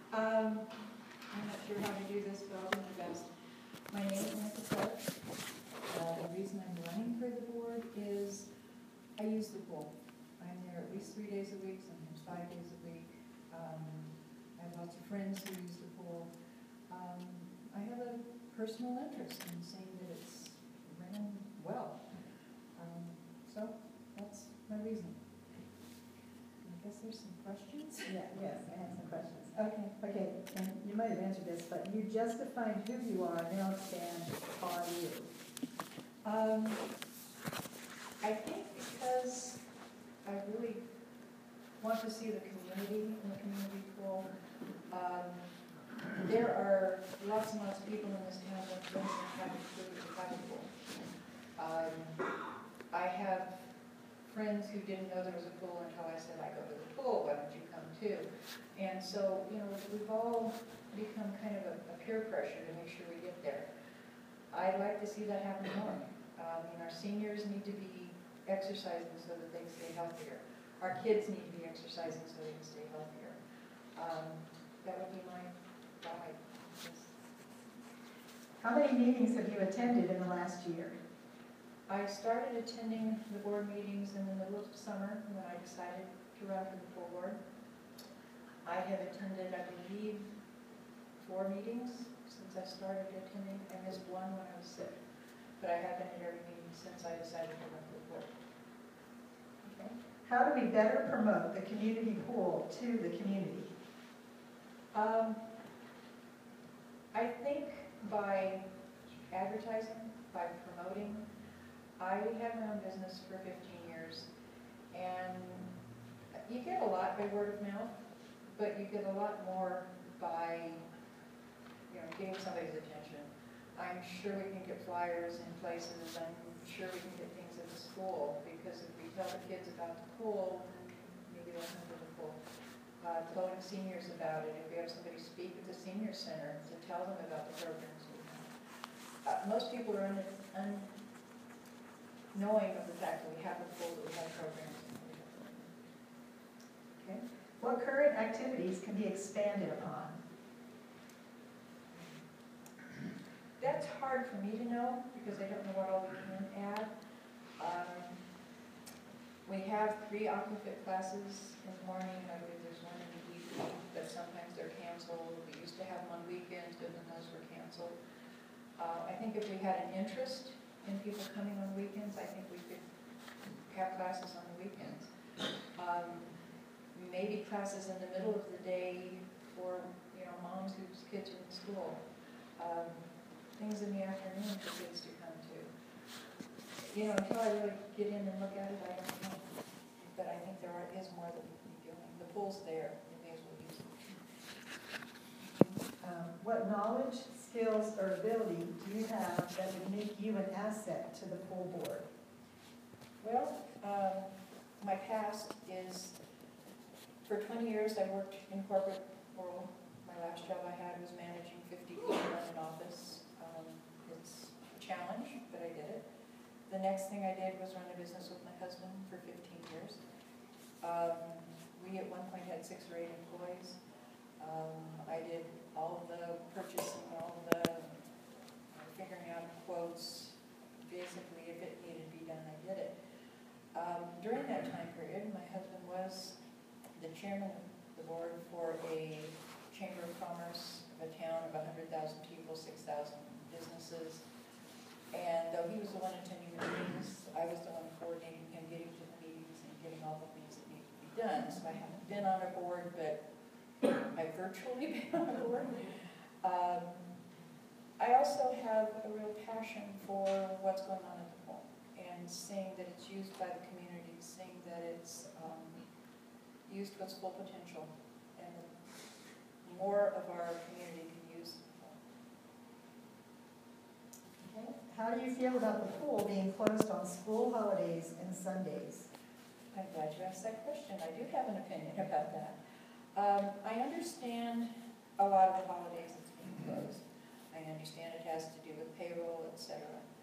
I'm not sure how to do this, but I'll do my best. My name is Nancy Clark. The reason I'm running for the board is I use the pool. I'm there at least 3 days a week, sometimes 5 days a week. I have lots of friends who use the pool. I have a personal interest in seeing that it's ran well. So that's my reason. I guess there's some questions. Yeah, yes, I have some questions. Okay. Okay, and you might have answered this, but you just defined who you are, now expand on you. I think because I really want to see the community in the community pool. There are lots and lots of people in this town that don't have a pool. I have friends who didn't know there was a pool until I said, I go to the pool, why don't you come too? And so, you know, we've all become kind of a peer pressure to make sure we get there. I'd like to see that happen more. Our seniors need to be exercising so that they stay healthier. Our kids need to be exercising so they can stay healthier. That would be my guide. How many meetings have you attended in the last year? I started attending the board meetings in the middle of summer when I decided to run for the full board. I have attended, I believe, 4 meetings since I started attending. I missed one when I was sick, but I have been at every meeting since I decided to run for the board. Okay. How do we better promote the community pool to the community? I think by advertising, by promoting. I have my own business for 15 years, and you get a lot by word of mouth, but you get a lot more by, getting somebody's attention. I'm sure we can get flyers in places. I'm sure we can get things at the school, because if we tell the kids about the pool, maybe they'll come to the pool. Telling seniors about it. If we have somebody speak at the senior center to tell them about the programs we have. Most people are knowing of the fact that we have a pool, that we have programs. Okay. What current activities can be expanded upon? That's hard for me to know because I don't know what all we can add. We have 3 aquafit classes in the morning, and I believe there's one in the evening, but sometimes they're canceled. We used to have them on weekends, but then those were canceled. I think if we had an interest in people coming on weekends, I think we could have classes on the weekends. Maybe classes in the middle of the day for moms whose kids are in school. Things in the afternoon for kids to come to. Until I really get in and look at it, I don't know. But I think there is more that we can be doing. The pool's there. We may as well use it. What knowledge, skills, or ability do you have that would make you an asset to the pool board? Well, my past is, for 20 years I worked in corporate world. My last job I had was managing 50 people in an office. It's a challenge, but I did it. The next thing I did was run a business with my husband for 15 years. We at one point had 6 or 8 employees. I did all of the purchasing, all of the figuring out quotes. Basically, if it needed to be done, I did it. During that time period, my husband was the chairman of the board for a chamber of commerce of a town of 100,000 people, 6,000 businesses. And though he was the one attending the meetings, I was the one coordinating him, getting to the meetings and getting all the things that need to be done. So I haven't been on a board, but I've virtually been on a board. I also have a real passion for what's going on at the pool and seeing that it's used by the community, seeing that it's used to its full potential, and more of our community can use the pool. Okay. How do you feel about the pool being closed on school holidays and Sundays? I'm glad you asked that question. I do have an opinion about that. I understand a lot of the holidays that's being closed. I understand it has to do with payroll, etc.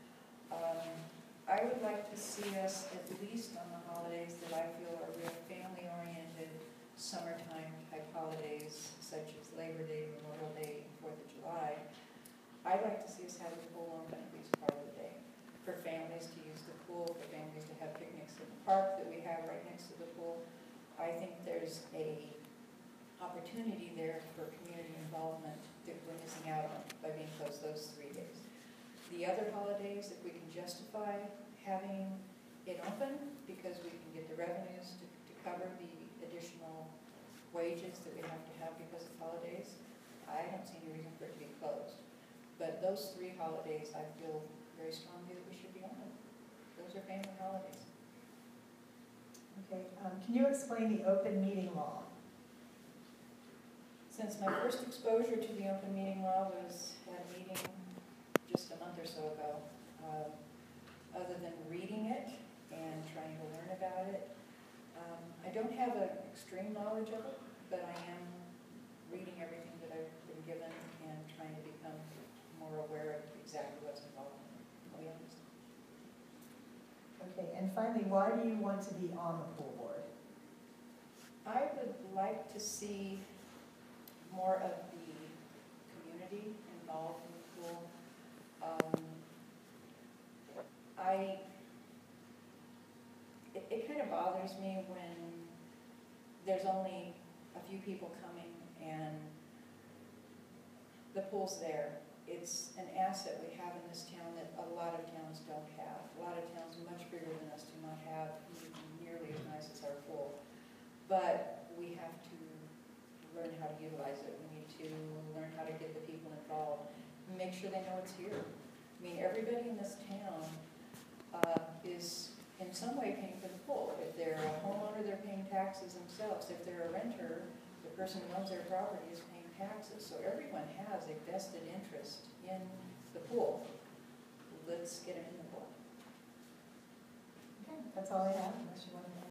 I would like to see us, at least on the holidays that I feel are real family-oriented, summertime type holidays, such as Labor Day, Memorial Day, and 4th of July, I'd like to see us have the pool open at least part of the day for families to use the pool, for families to have picnics in the park that we have right next to the pool. I think there's a opportunity there for community involvement that we're missing out on by being closed those 3 days. The other holidays, if we can justify having it open because we can get the revenues to cover the additional wages that we have to have because of holidays, I don't see any reason for it to be closed. But those 3 holidays, I feel very strongly that we should be open. Those are family holidays. Okay, can you explain the open meeting law? Since my first exposure to the open meeting law was at a meeting just a month or so ago, other than reading it and trying to learn about it, I don't have an extreme knowledge of it, but I am reading everything that I've been given and trying to become more aware of exactly what's involved. I'll be honest. Okay, and finally, why do you want to be on the pool board? I would like to see more of the community involved in the pool. It kind of bothers me when there's only a few people coming and the pool's there. It's an asset we have in this town that a lot of towns don't have. A lot of towns much bigger than us do not have nearly as nice as our pool. But we have to learn how to utilize it. We need to learn how to get the people involved and make sure they know it's here. I mean, everybody in this town is in some way paying for the pool. If they're a homeowner, they're paying taxes themselves. If they're a renter, the person who owns their property is paying taxes. So everyone has a vested interest in the pool. Let's get them in the pool. Okay, that's all I have, unless you want to